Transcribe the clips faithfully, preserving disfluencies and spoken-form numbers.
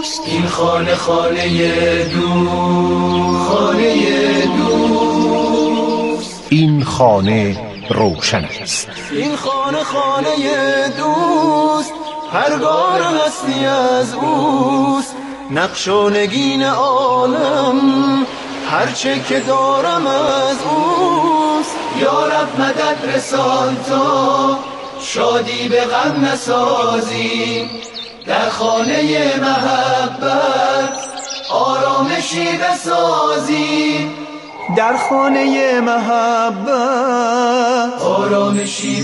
دوست، این خانه خانه دوست، خانه دوست، این خانه روشن است. این خانه خانه دوست، پرگار هستی از اوست، نقش و نگین عالم هرچه که دارم از اوست. یا رب مدد رسان تا شادی به غم نسازی، در خانه محبت آرامشی بسازی، در خانه محبت آرامشی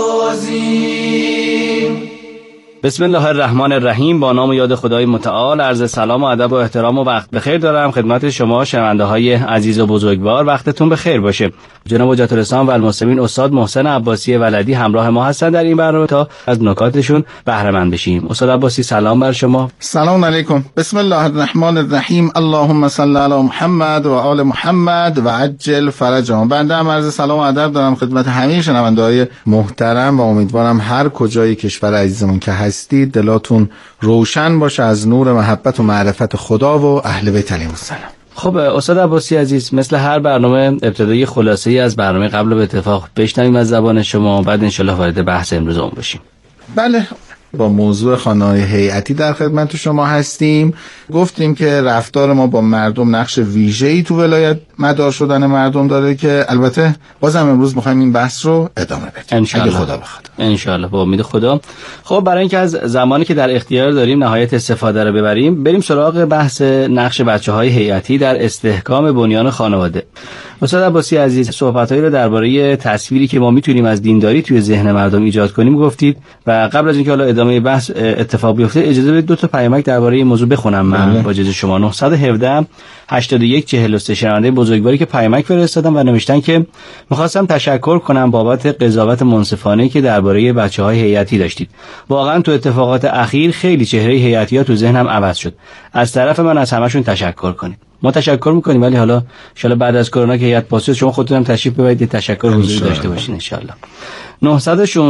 بسازی. بسم الله الرحمن الرحیم. با نام و یاد خدای متعال عرض سلام و ادب و احترام و وقت بخیر دارم خدمت شما شنونده های عزیز و بزرگوار. وقتتون بخیر باشه. جناب حجت الاسلام و المسلمین استاد محسن عباسی ولدی همراه ما هستن در این برنامه تا از نکاتشون بهره مند بشیم. استاد عباسی سلام بر شما. سلام علیکم. بسم الله الرحمن الرحیم. اللهم صل علی محمد و آل محمد و عجل فرجهم. بنده هم عرض سلام و ادب دارم خدمت همه شنونده های محترم و امیدوارم هر کجای کشور عزیزمون که هستید دلاتون روشن باشه از نور محبت و معرفت خدا و اهل بیت علیهم السلام. خب استاد عباسی عزیز، مثل هر برنامه ابتدای خلاصه‌ای از برنامه قبل به اتفاق بشنویم از زبان شما، بعد انشالله وارد بحث امروزمون بشیم. بله، با موضوع خانه‌های هیئتی در خدمت شما هستیم. گفتیم که رفتار ما با مردم نقش ویژه‌ای تو ولایت مدار شدن مردم داره که البته بازم امروز می‌خوایم این بحث رو ادامه بدیم اگه خدا بخواد. انشالله با امید خدا. خب برای اینکه از زمانی که در اختیار داریم نهایت استفاده رو ببریم، بریم سراغ بحث نقش بچه‌های هیئتی در استحکام بنیان خانواده. استاد عباسی عزیز، صحبت‌هایی رو درباره تصویری که ما میتونیم از دینداری توی ذهن مردم ایجاد کنیم گفتید و قبل از اینکه حالا ادامه بحث اتفاق بیفته اجازه بدید دو تا پیامک درباره این موضوع بخونم من با اجازه شما. نه یک هفت هشتاد و یک چهل و سه شنونده بزرگواری که پیامک فرستادن و نوشتن که می‌خواستم تشکر کنم بابت قضاوت منصفانه که درباره بچه‌های هیئتی داشتید. واقعا تو اتفاقات اخیر خیلی چهره هیئتی‌ها تو ذهنم عوض شد. از طرف من از همشون تشکر کنید. ما تشکر می‌کنیم، ولی حالا ان شاءالله بعد از کرونا که هیئت پاسید شما خودتون هم تشریف ببرید تشکر حضوری داشته باشین ان شاءالله. نه یک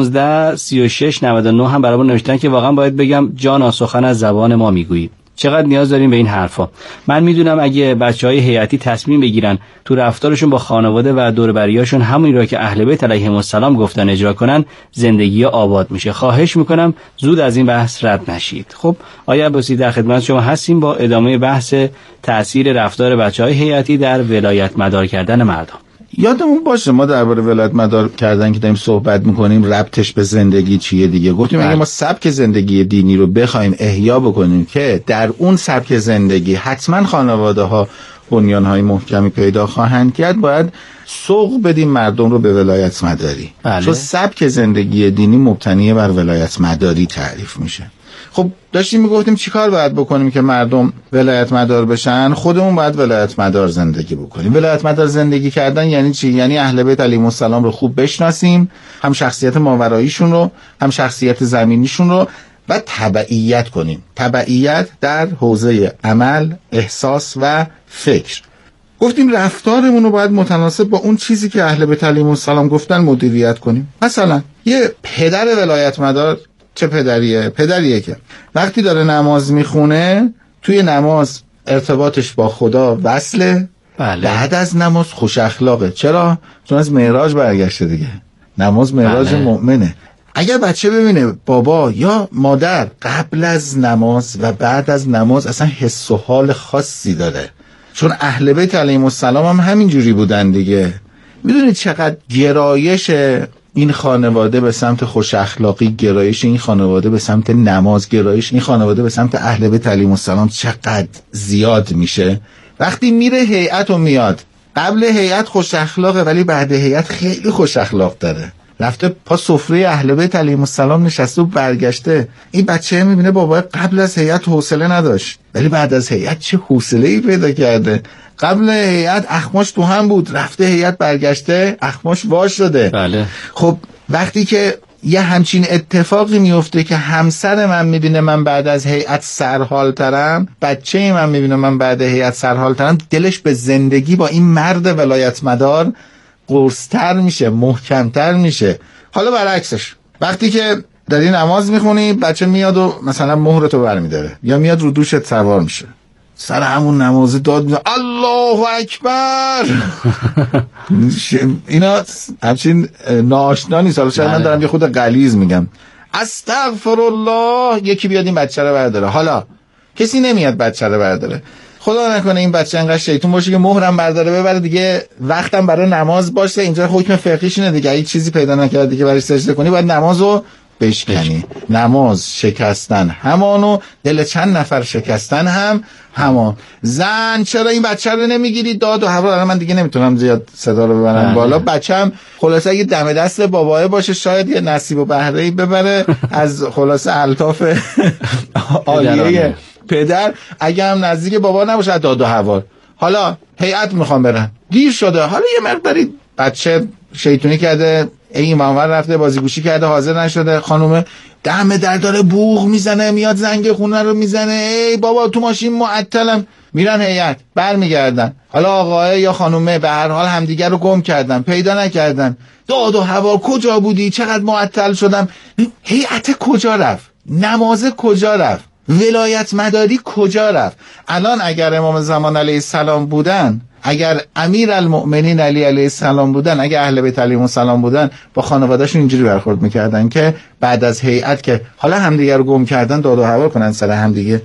شش سی و شش نود و نه هم برامون نوشتن که واقعا باید بگم جان سخن از زبان ما میگویی. چقدر نیاز داریم به این حرفا. من میدونم اگه بچهای هیئتی تصمیم بگیرن تو رفتارشون با خانواده و دور و بریاشون همونی را که اهل بیت علیهم السلام گفتن اجرا کنن، زندگی آباد میشه. خواهش میکنم زود از این بحث رد نشید. خب آیا عباسی در خدمت شما هستیم با ادامه بحث تأثیر رفتار بچهای هیئتی در ولایت مدار کردن مردم. یادمون باشه ما درباره ولایت مدار کردن که داریم صحبت میکنیم ربطش به زندگی چیه دیگه. گفتیم اگه ما سبک زندگی دینی رو بخوایم احیا بکنیم که در اون سبک زندگی حتما خانواده ها بنیان‌های محکمی پیدا خواهند کرد، باید سوق بدیم مردم رو به ولایت مداری. بله. چون سبک زندگی دینی مبتنی بر ولایت مداری تعریف میشه. خب داشتیم میگفتیم چیکار باید بکنیم که مردم ولایت مدار بشن. خودمون باید ولایت مدار زندگی بکنیم. ولایت مدار زندگی کردن یعنی چی؟ یعنی اهل بیت علیهم السلام رو خوب بشناسیم، هم شخصیت ماوراییشون رو، هم شخصیت زمینیشون رو، و تبعیت کنیم. تبعیت در حوزه عمل، احساس و فکر. گفتیم رفتارمون رو باید متناسب با اون چیزی که اهل بیت علیهم السلام گفتن مدیریت کنیم. مثلا یه پدر ولایت مدار چه پدریه؟ پدریه که وقتی داره نماز میخونه توی نماز ارتباطش با خدا وصله. بله. بعد از نماز خوش اخلاقه. چرا؟ چون از معراج برگشته دیگه. نماز معراج بله. مؤمنه. اگر بچه ببینه بابا یا مادر قبل از نماز و بعد از نماز اصلا حس و حال خاصی داره، چون اهل بیت علیهم السلام هم همین جوری بودن دیگه. میدونید چقدر گرایش این خانواده به سمت خوش اخلاقی، گرایش این خانواده به سمت نماز، گرایش این خانواده به سمت اهل بیت علیهم السلام چقدر زیاد میشه. وقتی میره هیئت و میاد، قبل هیئت خوش اخلاقه ولی بعد هیئت خیلی خوش اخلاق داره. رفته پا سفره اهل بیت علیهم السلام نشسته و برگشته. این بچه میبینه بابا قبل از هیئت حوصله نداشت ولی بعد از هیئت چه حوصله‌ای پیدا کرده. قبل هیئت اخماش تو هم بود، رفته هیئت برگشته اخماش واش شده. بله. خب وقتی که یه همچین اتفاقی میفته که همسر من میبینه من بعد از هیئت سرحال ترم، بچه من میبینه من بعد هیئت سرحال ترم، دلش به زندگی با این مرد ولایت مدار قرص‌تر میشه، محکم‌تر میشه. حالا برعکسش، وقتی که داری نماز میخونی، بچه میاد و مثلا مهرتو برمیداره یا میاد رو دوشت سوار میشه، سر همون نماز داد میزن الله اکبر. اینا همچین ناآشنا نیست. حالا شاید من دارم یه خود غلیظ میگم، استغفر الله. یکی بیاد این بچه رو برداره. حالا کسی نمیاد بچه رو برداره، خدا نکنه این بچه انقدر شیطون باشه که مهرم برداره ببره دیگه، وقتم برای نماز باشه. اینجا حکم فقهیش اینه دیگه، هیچ چیزی پیدا نکردی که برای سجده کنی باید نمازو بشکنی. نماز شکستن همانو، دل چند نفر شکستن هم همان. زن چرا این بچه رو نمیگیری؟ داد و هوا. من دیگه نمیتونم زیاد صدا رو ببرم بالا. بچه‌م خلاصه اگه دم دست باباه باشه شاید یه نصیب و بهره‌ای ببره از خلاصه الطاف عالیه پدر. اگه هم نزدیک بابا نباشه داد و هوا. حالا هیئت میخوام برن، دیر شده، حالا یه مقداری بچه شیطونی کرده، این مامور رفته بازیگوشی کرده حاضر نشده، خانومه دم در داره بوق میزنه، میاد زنگ خونه رو میزنه، ای بابا تو ماشین معطلم. میرن هیئت، برمیگردن، حالا آقاه یا خانومه به هر حال همدیگر رو گم کردن، پیدا نکردن، داد و هوا کجا بودی، چقدر معطل شدم. هیئت کجا رفت؟ نماز کجا رفت؟ ولایت مداری کجا رفت؟ الان اگر امام زمان علیه السلام بودن، اگر امیر المؤمنین علی علیه السلام بودن، اگر اهل بیت علیهم السلام بودن، با خانواده‌شون اینجوری برخورد میکردن که بعد از هیئت که حالا همدیگه رو گم کردن داد و هوا کنن سر همدیگه.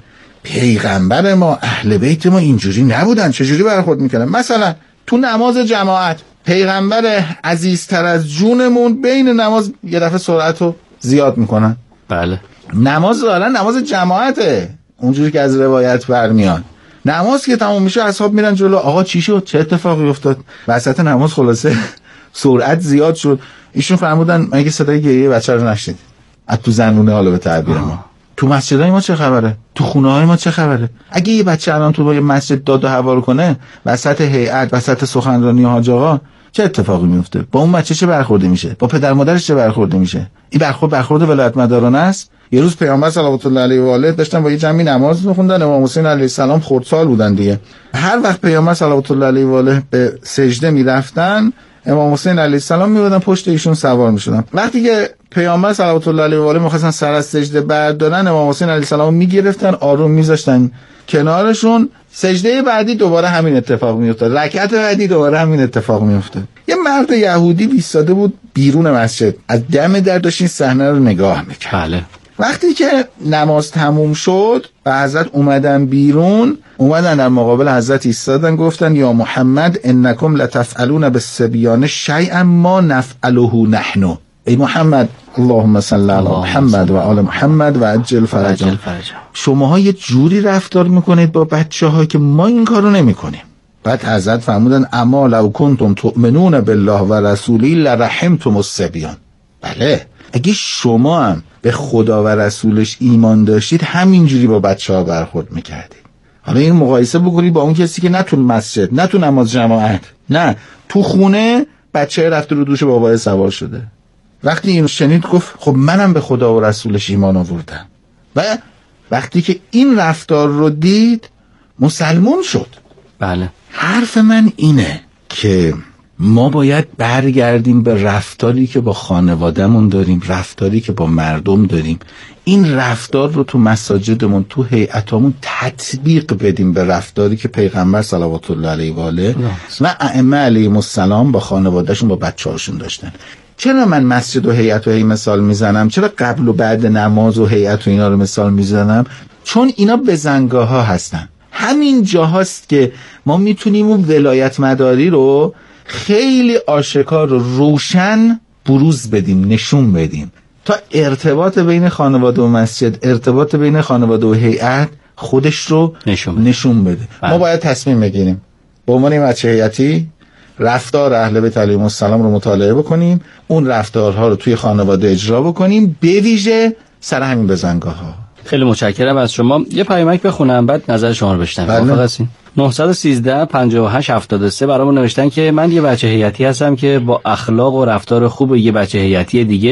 پیغمبر ما، اهل بیت ما اینجوری نبودن. چجوری برخورد میکردن؟ مثلا تو نماز جماعت پیغمبر عزیزتر از جونمون بین نماز یه دفعه سرعتو زیاد میکنن. بله. نماز دارن، نماز جماعته اونجوری که از روایت برمیاد. نماز که تموم میشه اصحاب میرن جلو، آقا چی شد، چه اتفاقی افتاد؟ وسط نماز خلاصه سرعت زیاد شد. ایشون فرمودن مگه صدای گریه بچه رو نشنید؟ از تو زنونه، حالا به تعبیر ما تو مسجدای ما چه خبره؟ تو خونه های ما چه خبره؟ اگه یه بچه الان تو یه مسجد داد و هوا کنه وسط هیئت، وسط سخنرانی حاج آقا، چه اتفاقی میفته؟ با اون بچه چه برخوردی میشه؟ با پدر مادرش چه برخوردی میشه؟ این برخورد برخورد ولایت مدارانه است. یه روز پیامبر صلوات الله علیه و آله داشتن با یه جمعی نماز می‌خوندن، امام حسین علیه السلام خردسال بودن دیگه. هر وقت پیامبر صلوات الله علیه و آله به سجده میرفتن، امام حسین علیه السلام میبودن پشت ایشون سوار میشدن. وقتی که پیامبر صلوات الله علیه و آله می‌خواستن سر از سجده بردارن، امام حسین علیه السلام میگرفتن آروم میذاشتن کنارشون. سجده بعدی دوباره همین اتفاق میافتاد، رکعت بعدی دوباره همین اتفاق میافتاد. یه مرد یهودی ایستاده بود بیرون مسجد، از دم در داشت این صحنه رو نگاه میکرد. بله. وقتی که نماز تموم شد و حضرت اومدن بیرون، اومدن در مقابل حضرت ایستادن، گفتن یا محمد انکم لتفعلون بالصبیان شیئا ما نفعله نحن. ای محمد، اللهم صل علی محمد و آل محمد و عجل فرجهم. شماها یه جوری رفتار میکنید با بچه‌ها که ما این کارو نمیکنیم. بعد حضرت فرمودن اما لو کنتم تؤمنون بالله و رسوله لرحمتم الصبیان. بله، اگه شما هم به خدا و رسولش ایمان داشتید همینجوری با بچه‌ها برخورد میکردید. حالا این مقایسه بکنید با اون کسی که نه تو مسجد، نه تو نماز جماعت، نه تو خونه بچه رفته رو دوش بابای سوار شده. وقتی اینو شنید گفت خب منم به خدا و رسولش ایمان آوردم. و وقتی که این رفتار رو دید مسلمان شد. بله. حرف من اینه که ما باید برگردیم به رفتاری که با خانوادهمون داریم، رفتاری که با مردم داریم. این رفتار رو تو مساجدمون، تو هیئتامون تطبیق بدیم به رفتاری که پیغمبر صلوات الله علیه و آله و ائمه علیهم السلام با خانوادهشون، با بچه‌هاشون داشتن. چرا من مسجد و هیئت و هی مثال میزنم؟ چرا قبل و بعد نماز و هیئت و اینا رو مثال میزنم؟ چون اینا بزنگاه ها هستن. همین جاهاست که ما میتونیم اون ولایت مداری رو خیلی آشکار و روشن بروز بدیم، نشون بدیم، تا ارتباط بین خانواده و مسجد، ارتباط بین خانواده و هیئت خودش رو نشون بده, نشون بده. ما باید تصمیم بگیریم به عنوان این بچه هیئتی رفتار اهل بیت علیهم السلام رو مطالعه بکنیم، اون رفتارها رو توی خانواده اجرا بکنیم، به ویژه سر همین بزنگاه ها. خیلی متشکرم از شما. یه پیامک بخونم بعد نظر شما رو بشنویم. موافق هستین؟ نه یک سه پنجاه و هشت هفتاد و سه برامون نوشتن که من یه بچه هیئتی هستم که با اخلاق و رفتار خوب یه بچه هیئتی دیگه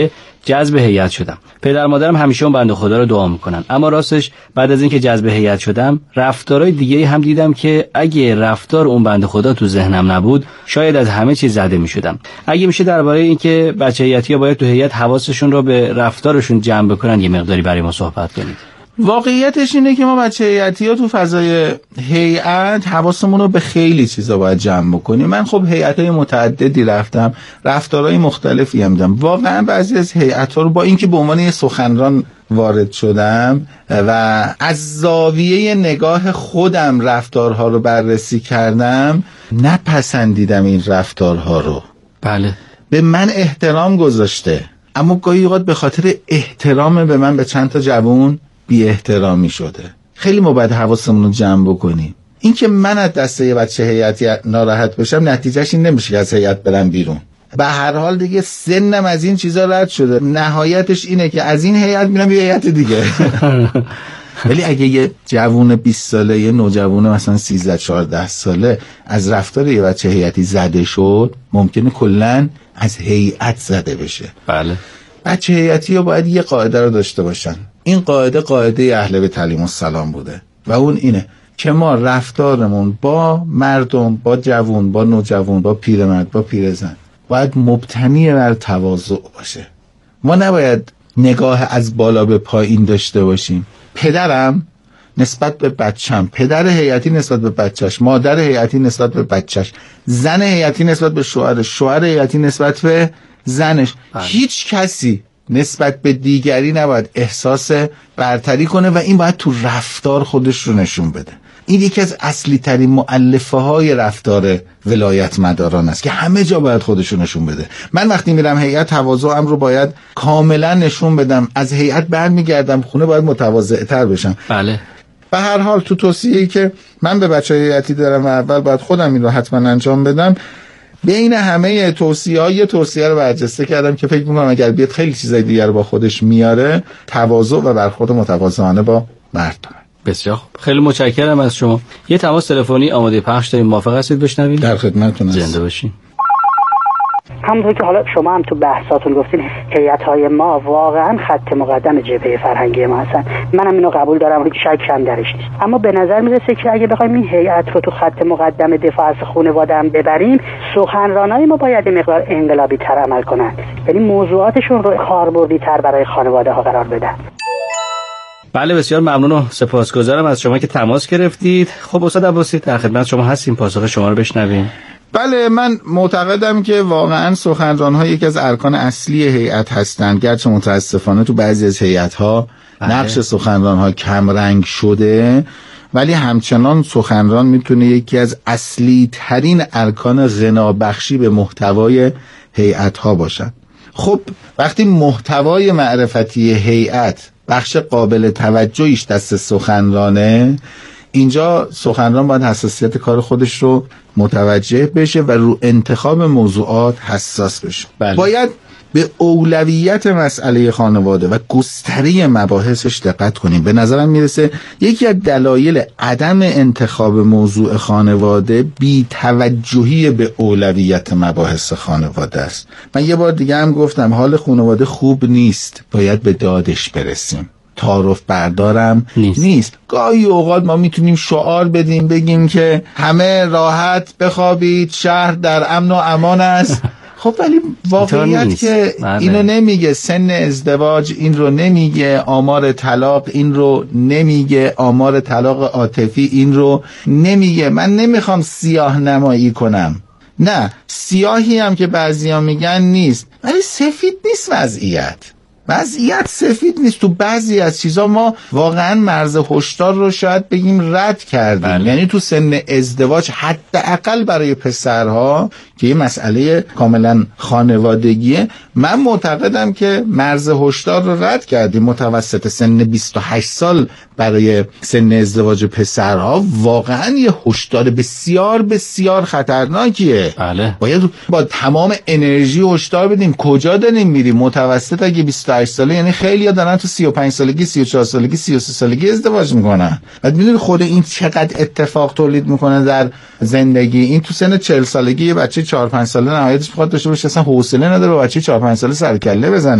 جذب هیئت شدم. پدر مادرم همیشه اون بنده خدا رو دعا میکنن، اما راستش بعد از اینکه جذب هیئت شدم رفتارهای دیگه‌ای هم دیدم که اگه رفتار اون بنده خدا تو ذهنم نبود شاید از همه چیز زده میشدم. اگه میشه درباره اینکه بچه هیئتی‌ها باید تو هیئت حواسشون رو به رفتارشون جمع بکنن یه مقداری برای ما صحبت کنید. واقعیتش اینه که ما بچه هیئتی‌ها تو فضای هیئت حواسمون رو به خیلی چیزا باید جمع بکنیم. من خب هیئت‌های متعددی رفتم، رفتارهای مختلفی هم دیدم. واقعا بعضی از هیئت‌ها رو با اینکه به عنوان یه سخنران وارد شدم و از زاویه نگاه خودم رفتارها رو بررسی کردم، نپسندیدم این رفتارها رو. بله. به من احترام گذاشته، اما گاهی اوقات به خاطر احترام به من به چند تا جوون بی احترامی شده. خیلی ما باید حواسمون رو جمع بکنیم. این که من از دسته یه بچه هیئتی ناراحت بشم نتیجهش این نمیشه که از هیئت برم بیرون. به هر حال دیگه سنم از این چیزا رد شده، نهایتش اینه که از این هیئت میرم یه هیئت دیگه. ولی اگه یه جوون بیست ساله، یه نوجوان مثلا سیزده چهارده ساله از رفتار یه بچه هیئتی زده شد، ممکنه کلاً از هیئت زده بشه. بله. بچه هیئتی‌ها باید یه قاعده رو داشته باشن. این قاعده قاعده اهل بیت علیهم السلام بوده و اون اینه که ما رفتارمون با مردم، با جوون، با نوجوان، با پیرمرد، با پیرزن باید مبتنی بر تواضع باشه. ما نباید نگاه از بالا به پایین داشته باشیم. پدرم نسبت به بچم، پدر هیئتی نسبت به بچهش، مادر هیئتی نسبت به بچهش، زن هیئتی نسبت به شوهرش، شوهر هیئتی نسبت به زنش. بله. هیچ کسی نسبت به دیگری نباید احساس برتری کنه و این باید تو رفتار خودش رو نشون بده. این یکی از اصلی ترین مؤلفه های رفتار ولایت مداران است که همه جا باید خودش رو نشون بده. من وقتی میرم هیئت تواضعم رو باید کاملا نشون بدم. از هیئت برمیگردم خونه باید متواضع تر بشم. بله. به هر حال تو توصیه‌ای که من به بچه‌های هیئتی دارم و اول باید خودم این رو حتما انجام بدم، بین همه توصیه‌ها یه توصیه رو برجسته کردم که فکر می‌کنم اگر بیاد خیلی چیزای دیگر رو با خودش میاره، تواضع و برخورد متواضعانه با مردم. بسیار خوب. خیلی متشکرم از شما. یه تماس تلفنی آماده پخش داریم، موافق هستید بشنویم؟ در خدمتتون هستم. زنده باشین. همونطور که حالا شما هم تو بحثاتون گفتین هیئت‌های ما واقعا خط مقدم جبهه فرهنگی ما هستن. منم اینو قبول دارم، هیچ شکی هم درش نیست. اما به نظر میرسه که اگه بخوایم این هیئت رو تو خط مقدم دفاع از خانواده هم ببریم، سخنرانای ما باید یه مقدار انقلابی تر عمل کنن، یعنی موضوعاتشون رو کاربردی تر برای خانواده ها قرار بدن. بله، بسیار ممنون و سپاسگزارم از شما که تماس گرفتید. خب استاد عباسی در خدمت شما هستیم، پاسخ شما رو بشنویم. بله، من معتقدم که واقعا سخنران‌ها یکی از ارکان اصلی هیئت هستند، گرچه متاسفانه تو بعضی از هیئت‌ها نقش سخنران‌ها کم رنگ شده، ولی همچنان سخنران میتونه یکی از اصلی ترین ارکان غنابخشی به محتوای هیئت‌ها باشد. خب وقتی محتوای معرفتی هیئت بخش قابل توجهیش دست سخنرانه، اینجا سخنران باید حساسیت کار خودش رو متوجه بشه و رو انتخاب موضوعات حساس بشه. بله. باید به اولویت مسئله خانواده و گستره مباحثش دقت کنیم. به نظرم میرسه یکی از دلایل عدم انتخاب موضوع خانواده بی توجهی به اولویت مباحث خانواده است. من یه بار دیگه هم گفتم حال خانواده خوب نیست، باید به دادش برسیم. تعارف بردارم نیست. نیست. گاهی اوقات ما میتونیم شعار بدیم، بگیم که همه راحت بخوابید، شهر در امن و امان است. خب ولی واقعیت که اینو نمیگه، سن ازدواج این رو نمیگه، آمار طلاق این رو نمیگه، آمار طلاق عاطفی این رو نمیگه. من نمیخوام سیاه نمایی کنم، نه، سیاهی هم که بعضیا میگن نیست، ولی سفید نیست وضعیت. وضعیت سفید نیست. تو بعضی از چیزا ما واقعا مرز هشدار رو شاید بگیم رد کردیم. بله. یعنی تو سن ازدواج حداقل برای پسرها که یه مسئله کاملا خانوادگیه، من معتقدم که مرز هشدار رو رد کردیم. متوسط سن بیست و هشت سال برای سن ازدواج پسرها واقعا یه هشدار بسیار بسیار خطرناکیه. بله. باید با تمام انرژی هشدار بدیم کجا داریم میریم. متوسط اگه بیست و هشت ساله، یعنی خیلی‌ها دارن تو سی و پنج سالگی، سی و چهار سالگی، سی و سه سالگی ازدواج میکنن. بعد میدونی خود این چقدر اتفاق تولید میکنه در زندگی. این تو سن چهل سالگی یه بچه چهار پنج ساله نهایتش میخواد داشته باشه، اصلا حوصله نداره با بچه چهار پنج ساله سر کله بزنه.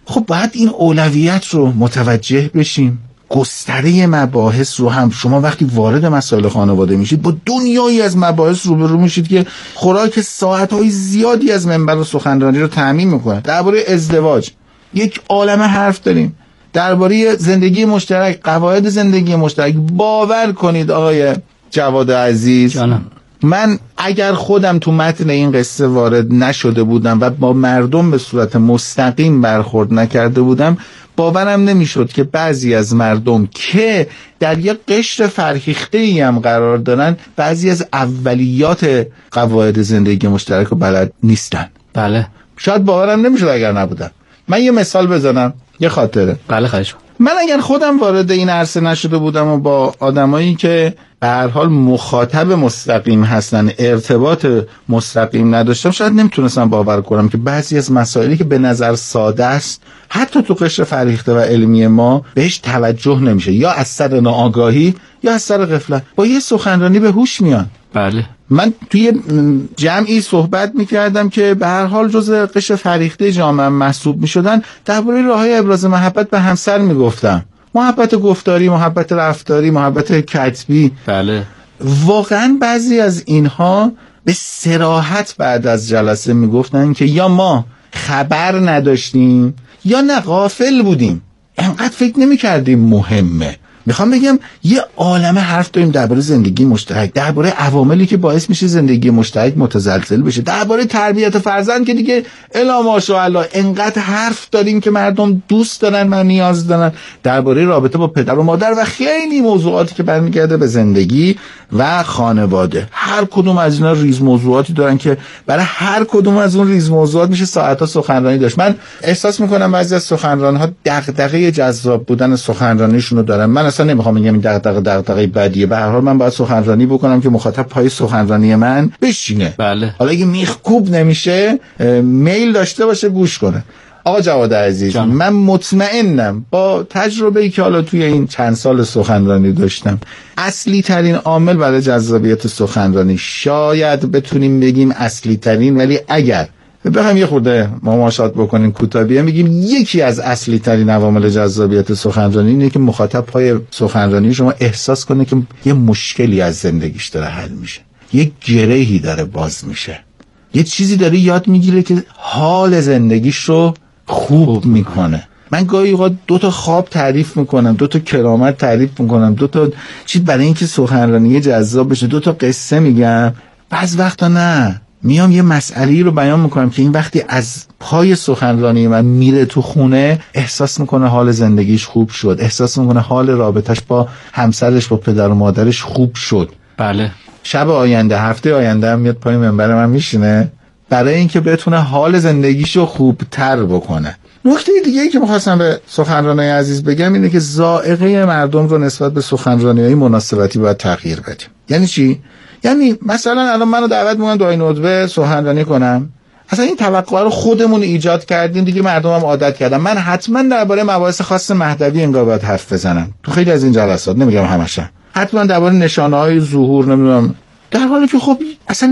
خب باید این اولویت رو متوجه بشیم. گستره مباحث رو هم شما وقتی وارد مسائل خانواده میشید با دنیایی از مباحث روبرو میشید که خوراک ساعت‌های زیادی از منبر و سخنرانی رو تامین میکنه. درباره ازدواج یک عالمه حرف داریم، درباره زندگی مشترک، قواعد زندگی مشترک. باور کنید آقای جواد عزیز جانم، من اگر خودم تو متن این قصه وارد نشده بودم و با مردم به صورت مستقیم برخورد نکرده بودم، باورم نمیشد که بعضی از مردم که در یک قشر فرهیخته‌ای هم قرار دارن بعضی از اولیات قواعد زندگی مشترک رو بلد نیستن. بله، شاید باورم نمیشد اگر نبودم. من یه مثال بزنم، یه خاطره. بله خواهش. من اگر خودم وارد این عرصه نشده بودم و با آدمایی که به هر حال مخاطب مستقیم هستن ارتباط مستقیم نداشتم، شاید نمیتونستم باور کنم که بعضی از مسائلی که به نظر ساده است حتی تو قشر فرهیخته و علمی ما بهش توجه نمیشه، یا از سر ناآگاهی یا از سر غفلت. با یه سخنرانی به هوش میان. بله، من توی جمعی صحبت میکردم که به هر حال جزء قشر فرهیخته جامعه محسوب میشدن، درباره راههای ابراز محبت به همسر میگفتم. محبت گفتاری، محبت رفتاری، محبت کتبی. بله، واقعا بعضی از اینها به صراحت بعد از جلسه میگفتن که یا ما خبر نداشتیم یا نه غافل بودیم، انقدر فکر نمیکردیم مهمه. میخوام بگم یه عالمه حرف داریم درباره زندگی مشترک، درباره عواملی که باعث میشه زندگی مشترک متزلزل بشه، درباره تربیت فرزند که دیگه الا ماشاءالله انقدر حرف داریم که مردم دوست دارن و نیاز دارن، درباره رابطه با پدر و مادر و خیلی موضوعاتی که برمیگرده به زندگی و خانواده. هر کدوم از اینا ریز موضوعاتی دارن که برای هر کدوم از اون ریز موضوعات میشه ساعت‌ها سخنرانی داشت. من احساس میکنم بعضی از سخنران‌ها دغدغه جذاب بودن سخنرانیشون رو دارن. من اصلا نمیخوام بگم این دغدغه دغدغه بدیه، به هر حال من باید سخنرانی بکنم که مخاطب پای سخنرانی من بشینه. بله. حالا اگه میخکوب نمیشه میل داشته باشه گوش کنه. آقا جواد عزیز جان. من مطمئنم با تجربه‌ای که حالا توی این چند سال سخنرانی داشتم، اصلی ترین عامل برای جذابیت سخنرانی، شاید بتونیم بگیم اصلی ترین، ولی اگر بخوایم یه خورده مماشات بکنیم کوتاه‌بینانه میگیم یکی از اصلی ترین عوامل جذابیت سخنرانی اینه که مخاطب پای سخنرانی شما احساس کنه که یه مشکلی از زندگیش داره حل میشه، یه گرهی داره باز میشه، یه چیزی داره یاد میگیره که حال زندگیش رو خوب میکنه. من گاهی اوقات دو تا خواب تعریف میکنم، دو تا کرامت تعریف میکنم، دو تا چیز برای اینکه سخنرانی جذاب بشه، دو تا قصه میگم. بعض وقتا نه، میام یه مسئله‌ای رو بیان میکنم که این وقتی از پای سخنرانی من میره تو خونه احساس میکنه حال زندگیش خوب شد، احساس میکنه حال رابطش با همسرش با پدر و مادرش خوب شد. بله. شب آینده، هفته آینده هم میاد پای منبر من میشینه برای اینکه بتونه حال زندگیشو خوبتر بکنه. نکته دیگه ای که می‌خواستم به سخنرانای عزیز بگم اینه که ذائقه مردم رو نسبت به سخنرانی‌های مناسبتی باید تغییر بدیم. یعنی چی؟ یعنی مثلا الان منو دعوت می‌کنن دعای ندبه سخنرانی کنم، اصلا این توقع رو خودمون ایجاد کردیم دیگه، مردم هم عادت کردن. من حتما درباره مباحث خاص مهدوی انگار باید حرف بزنم تو خیلی از این جلسات، نمیگم همش، حتما درباره نشانه‌های ظهور، نمیدونم، در حالی که خب اصلا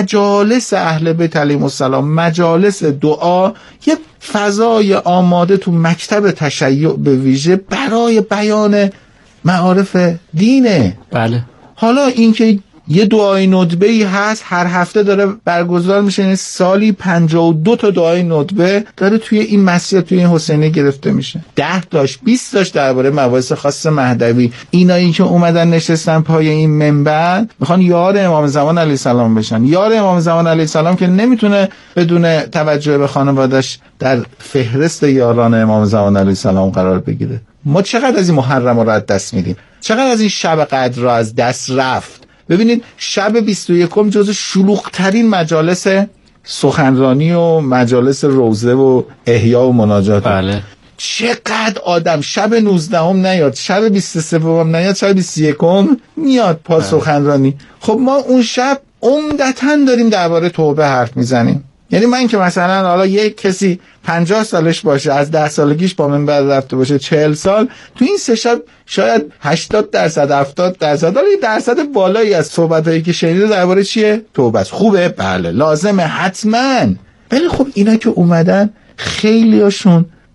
مجالس اهل بیت علیهم السلام، مجالس دعا، یه فضای آماده تو مکتب تشیع به ویژه برای بیان معارف دینه. بله. حالا اینکه یه دعای ندبه‌ای هست هر هفته داره برگزار میشه، یعنی سالی پنجاه و دو تا دعای ندبه داره توی این مسجد توی این حسینی گرفته میشه، ده تاش بیست تاش درباره مباحث خاص مهدوی. اینایی که اومدن نشستن پای این منبر میخوان یار امام زمان علیه السلام بشن، یار امام زمان علیه السلام که نمیتونه بدون توجه به خانواده‌اش در فهرست یاران امام زمان علیه السلام قرار بگیره. ما چقدر از این محرم رو از دست میدیم، چقدر از این شب قدر رو از دست رفت. ببینید شب بیست و یکم جز شلوغ‌ترین مجالس سخنرانی و مجالس روزه و احیا و مناجات. بله. چقدر آدم شب نوزدهم نیاد، شب بیست و سوم نیاد، شب بیست و یکم میاد پا سخنرانی. خب ما اون شب عمدتاً داریم درباره توبه حرف میزنیم. یعنی من که مثلا حالا یک کسی پنجاه سالش باشه، از ده سالگیش با من بعد رفته باشه چهل سال، تو این سه شب شاید هشتاد درصد هفتاد درصد حالا یه درصد بالایی از صحبتایی که شنیده درباره چیه؟ توبه است. خوبه؟ بله. لازمه؟ حتما. ولی خب اینا که اومدن خیلیاشون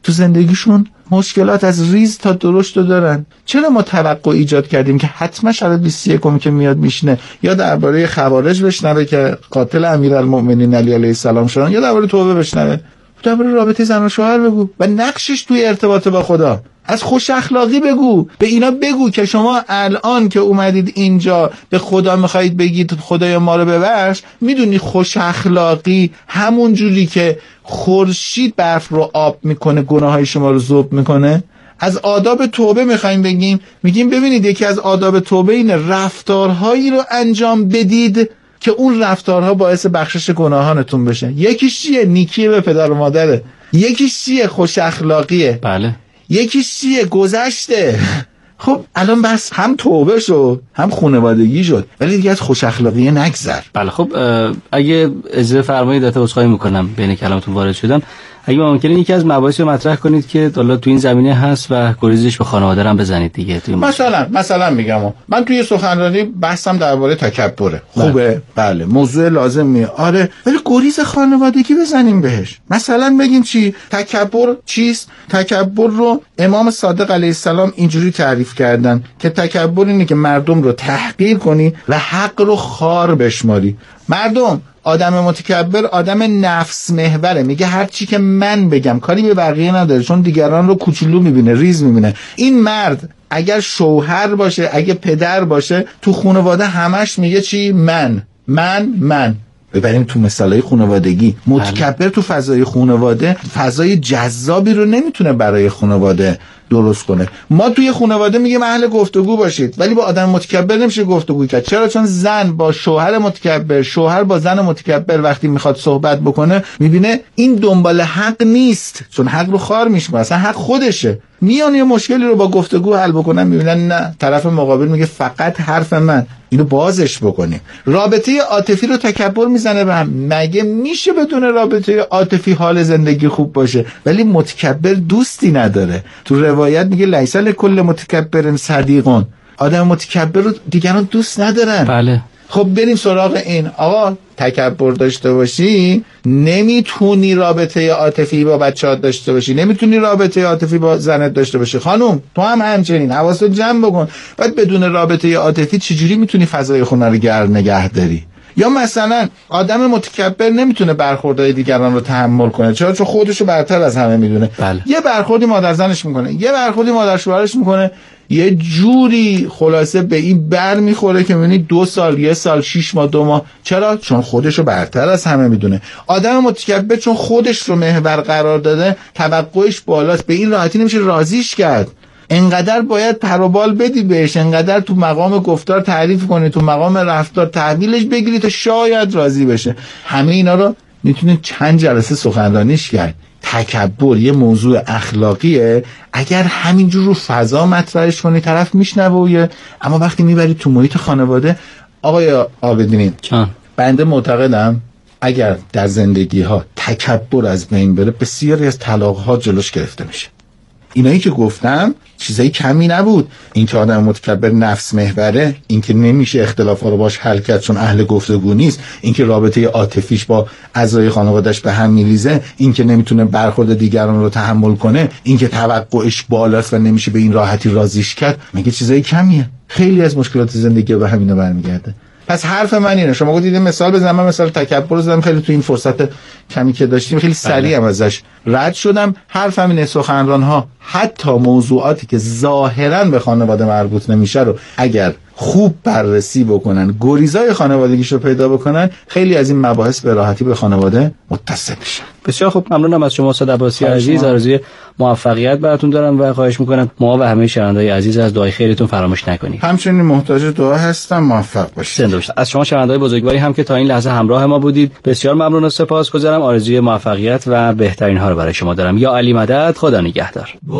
تو زندگیشون مشکلات از ریز تا درشت رو دارن. چرا ما توقع ایجاد کردیم که حتما شرط بیست و یکم که میاد میشنه یا درباره خوارج بشنوه که قاتل امیرالمؤمنین علی علیه السلام شدن، یا درباره توبه بشنوه، درباره رابطه زن و شوهر بگو و نقشش توی ارتباط با خدا. از خوش اخلاقی بگو، به اینا بگو که شما الان که اومدید اینجا به خدا میخواید بگید خدایا ما رو ببخش، میدونی خوش اخلاقی همون جوری که خورشید برف رو آب میکنه گناههای شما رو ذوب میکنه. از آداب توبه میخوایم بگیم، میگیم ببینید یکی از آداب توبه اینه رفتارهایی رو انجام بدید که اون رفتارها باعث بخشش گناهانتون بشه. یکیش چیه؟ نیکی به پدر و مادره. یکیش چیه؟ خوش اخلاقیه. بله. یکیش چیه؟ گذشته. خب الان بس هم توبه شد هم خانوادگی شد، ولی دیگه از خوش اخلاقی نگذر. بله. خب اگه اجازه فرمایید داتا عذرخواهی میکنم بین کلامتون وارد شدم، اگه ممکنه یکی از مباحث رو مطرح کنید که حالا تو این زمینه هست و گریزش به خانواده هم بزنید دیگه. توی مثلا مثلا میگم من توی سخنرانی بحثم درباره تکبره. خوبه؟ بله موضوع لازمیه. آره، ولی گریز خانوادگی بزنیم بهش. مثلا بگیم چی؟ تکبر چیست؟ تکبر رو امام صادق علیه السلام اینجوری تعریف کردن که تکبر اینه که مردم رو تحقیر کنی و حق رو خار بشماری. مردم آدم متکبر آدم نفس محوره، میگه هر چی که من بگم کاری به بقیه نداره، چون دیگران رو کوچولو میبینه، ریز میبینه. این مرد اگر شوهر باشه، اگه پدر باشه، تو خانواده همش میگه چی؟ من من من. ببریم تو مثالای خانوادگی، متکبر تو فضای خانواده فضای جذابی رو نمیتونه برای خانواده درست کنه. ما توی خانواده میگیم اهل گفتگو باشید، ولی با آدم متکبر نمیشه گفتگو کرد. چرا؟ چون زن با شوهر متکبر، شوهر با زن متکبر وقتی میخواد صحبت بکنه میبینه این دنبال حق نیست، چون حق رو خار میشکنه، اصلا حق خودشه. میان یه مشکلی رو با گفتگو حل بکنن، میبینن نه، طرف مقابل میگه فقط حرف من، اینو بازش بکنیم. رابطه عاطفی رو تکبر میزنه به هم. مگه میشه بدون رابطه عاطفی حال زندگی خوب باشه؟ ولی متکبر دوستی نداره. تو روایت میگه لیس لکل متکبر صدیقون. آدم متکبر رو دیگران دوست ندارن. بله. خب بریم سراغ این. آقا تکبر داشته باشی نمیتونی رابطه عاطفی با بچه‌ات داشته باشی، نمیتونی رابطه عاطفی با زنت داشته باشی. خانم تو هم همچنین، حواست جمع بکن. بعد بدون رابطه عاطفی چجوری میتونی فضای خونه رو گرم نگه داری؟ یا مثلا آدم متکبر نمیتونه برخوردهای دیگران رو تحمل کنه. چرا؟ چون خودشو برتر از همه میدونه. بله. یه برخوردی مادر زنش میکنه، یه برخوردی مادر شوهرش میکنه، یه جوری خلاصه به این بر میخوره که میبینی دو سال، یه سال، شیش ماه، دو ماه. چرا؟ چون خودشو برتر از همه میدونه. آدم متکبر چون خودش رو محور قرار داده، توقعش بالاست، به این راحتی نمیشه راضیش کرد. انقدر باید پروبال بدی بهش، انقدر تو مقام گفتار تعریف کنی، تو مقام رفتار تحویلش بگیری تا شاید راضی بشه. همه اینا رو میتونی چند جلسه سخنرانیش کرد. تکبر یه موضوع اخلاقیه، اگر همینجور رو فضا مطرحش کنی طرف میشنوه، اما وقتی میبری تو محیط خانواده. آقای عابدینی چون بنده معتقدم اگر در زندگی ها تکبر از بین بره، بسیاری از طلاق ها جلوش گرفته میشه. اینایی که گفتم چیزایی کمی نبود. این که آدم متکبر نفس محوره، این که نمیشه اختلافا رو باش حل کرد چون اهل گفتگو نیست، این که رابطه عاطفیش با اعضای خانواده‌اش به هم میریزه، این که نمیتونه برخورد دیگران رو تحمل کنه، این که توقعش بالاست و نمیشه به این راحتی راضیش کرد، مگه چیزایی کمیه؟ خیلی از مشکلات زندگی به همینا برمیگرده. پس حرف من اینه، شما گفتید مثال بزنم، من مثال تکبر زدم، خیلی تو این فرصت کمی که داشتیم خیلی سریع هم ازش رد شدم. حرفم اینه سخنران ها حتی موضوعاتی که ظاهرا به خانواده مربوط نمیشه رو اگر خوب بررسی بکنن، گریزای خانوادگیشو پیدا بکنن، خیلی از این مباحث به راحتی به خانواده متصل میشه. بسیار خوب، ممنونم از شما استاد عباسی عزیز. آرزوی موفقیت براتون دارم و خواهش میکنم ما و همه شنوندگان عزیز از دعای خیرتون فراموش نکنید. همچنین محتاج دعا هستم. موفق باشید. زنده باشید. از شما شنوندگان بزرگواری هم که تا این لحظه همراه ما بودید بسیار ممنون و سپاسگزارم. آرزوی موفقیت و بهترین ها رو برای شما دارم. یا علی مدد، خدا نگهدار. با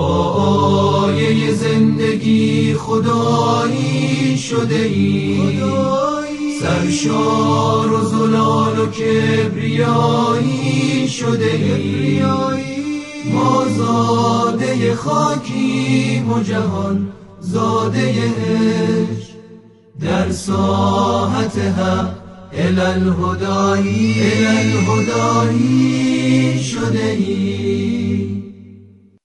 آیه زندگی خدایی شده ای، سرشار و زلال و کبریایی شده ای. ما زاده خاکیم و جهان زاده عشق، در ساحت حق الالهدایی شده ای.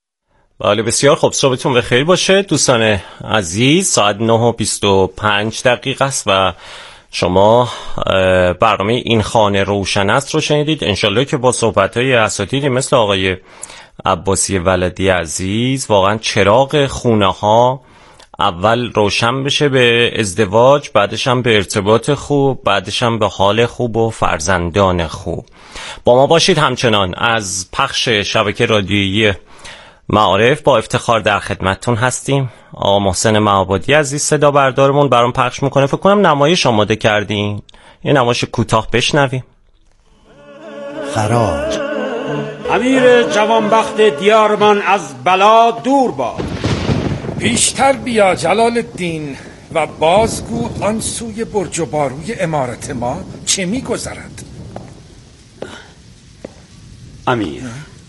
بله بسیار خوب، صبحتون بخیر باشه دوستان عزیز. ساعت نه و بیست و پنج دقیقه است و شما برنامه این خانه روشن است رو شنیدید. انشالله که با صحبت‌های اساتیدی مثل آقای عباسی ولدی عزیز واقعا چراغ خونه ها اول روشن بشه به ازدواج، بعدش هم به ارتباط خوب، بعدش هم به حال خوب و فرزندان خوب. با ما باشید. همچنان از پخش شبکه رادیویی معارف با افتخار در خدمتتون هستیم. آقا محسن معابدی عزیز صدا بردارمون برام پخش میکنه. فکر کنم نمایش آماده کردین، یه نمایش کوتاه بشنویم. خراج. امیر جوانبخت دیارمان از بلا دور باد. پیشتر بیا جلال الدین و بازگو آن سوی برج و باروی امارت ما چه می‌گذرد؟ امیر،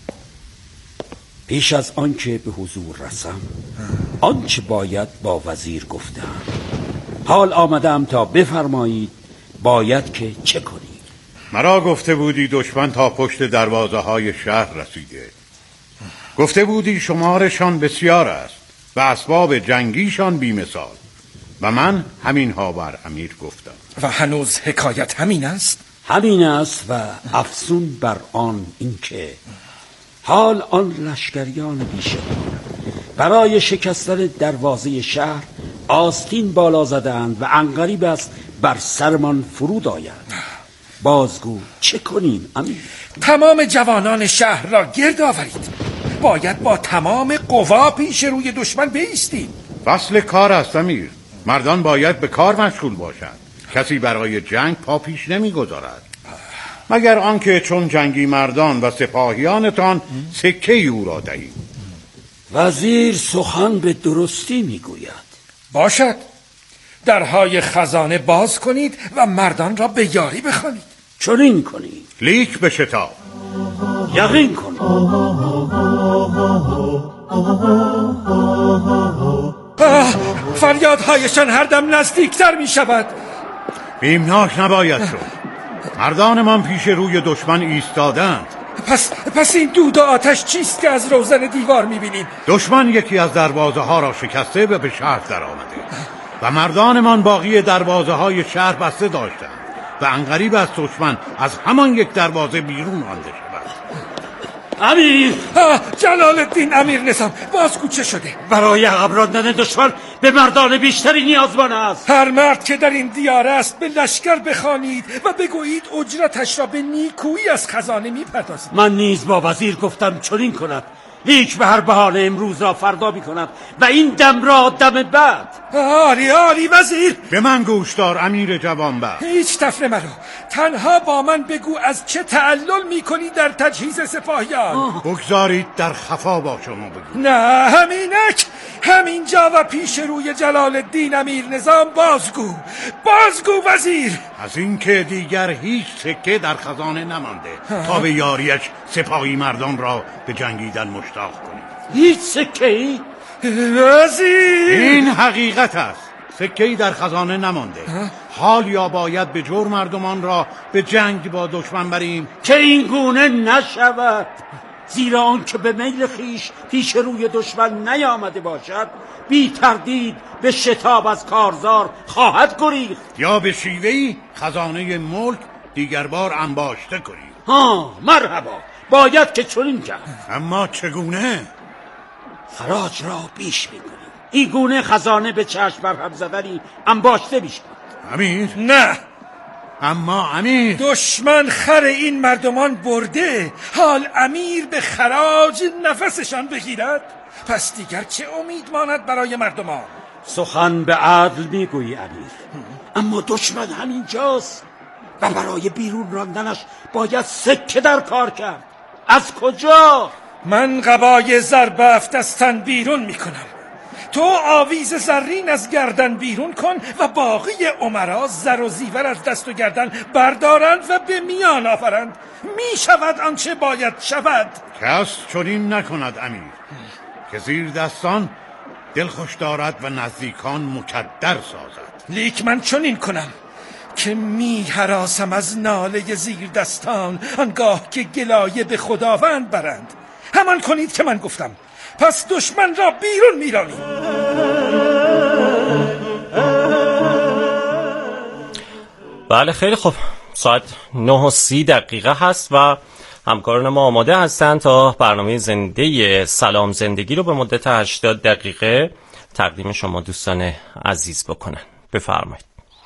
پیش از آنکه به حضور رسم آنچه باید با وزیر گفتم. حال آمدم تا بفرمایید باید که چه کنی. مرا گفته بودی دشمن تا پشت دروازه های شهر رسیده. گفته بودی شمارشان بسیار است و اسباب جنگیشان بیمثال و من همین ها بر امیر گفتم. و هنوز حکایت همین است؟ همین است و افسون بر آن اینکه حال آن لشکریان بیشمار برای شکستن دروازه شهر آستین بالا زدند و عنقریب است بر سرمان فرود آیند. بازگو چه کنیم امیر؟ تمام جوانان شهر را گرد آورید. باید با تمام قوا پیش روی دشمن بایستیم. فصل کار است امیر. مردان باید به کار مشغول باشند. کسی برای جنگ پا پیش نمی گذارد مگر آنکه چون جنگی مردان و سپاهیانتان سکه او را دهید. وزیر سخن به درستی میگوید. باشد. درهای خزانه باز کنید و مردان را به یاری بخوانید. چنین کنید. لیک به شتاب. یقین کن. فریادهایشان هر دم نزدیکتر می شود. بیمناک نباید شد. مردانمان پیش روی دشمن ایستادند. پس پس این دود و آتش چیست که از روزن دیوار می بینیم؟ دشمن یکی از دروازه ها را شکسته و به شهر در آمده و مردانمان باقی دروازه های شهر بسته داشتند و عنقریب از دشمن از همان یک دروازه بیرون مانده شود. امیر! جلال الدین امیر نظام، بازگو چه شده؟ برای عقب راندن دشمن به مردان بیشتری نیازمند است. هر مرد که در این دیار است به لشکر بخوانید و بگویید اجرتش را به نیکویی از خزانه میپردازید. من نیز با وزیر گفتم چنین کند، لیک به هر بهانه امروز را فردا می کند و این دم را دم بعد. آری آری وزیر. به من گوش دار امیر جوانبخت. هیچ تفره مرو. تنها با من بگو از چه تعلل می کنی در تجهیز سپاهیان. بگذارید در خفا با شما بگو. نه همینک، همینجا و پیش روی جلال الدین امیر نظام بازگو. بازگو وزیر. از این که دیگر هیچ سکه در خزانه نمانده تا به یاریش سپاهی مردان را به جنگیدن مشتاق کنید. هیچ سکه ای؟ وزیر این حقیقت است. سکه ای در خزانه نمانده. حال یا باید به جور مردمان را به جنگ با دشمن بریم که این گونه نشود، زیرا آن که به میل خیش پیش روی دشمن نیامده باشد بی تردید به شتاب از کارزار خواهد گریخت، یا به شیوهی خزانه ملک دیگر بار انباشته کنید. ها مرحبا، باید که چنین کرد. اما چگونه؟ خراج را بیش میکنیم، این گونه خزانه به چشم برهم زدنی انباشته میشود. امیر؟ نه. اما امیر، دشمن خر این مردمان برده، حال امیر به خراج نفسشان بگیرد. پس دیگر چه امید ماند برای مردمان؟ سخن به عدل میگویی امیر، اما دشمن همینجاست و برای بیرون راندنش باید سکه در کار کرد. از کجا؟ من قبای زربفت از تن بیرون میکنم، تو آویز زرین از گردن بیرون کن و باقی امرا زر و زیور از دست و گردن بردارند و به میان آورند. می شود آنچه باید شود. کس چنین نکند امیر، که زیر دستان دلخوش دارد و نزدیکان مکدر سازد. لیک من چنین کنم که می هراسم از ناله زیر دستان آنگاه که گلایه به خداوند برند. همان کنید که من گفتم. پس دشمن را بیرون میرانیم. بله خیلی خوب، ساعت نه و سی دقیقه هست و همکاران ما آماده هستند تا برنامه زنده سلام زندگی رو به مدت هشتاد دقیقه تقدیم شما دوستان عزیز بکنن. بفرمایید.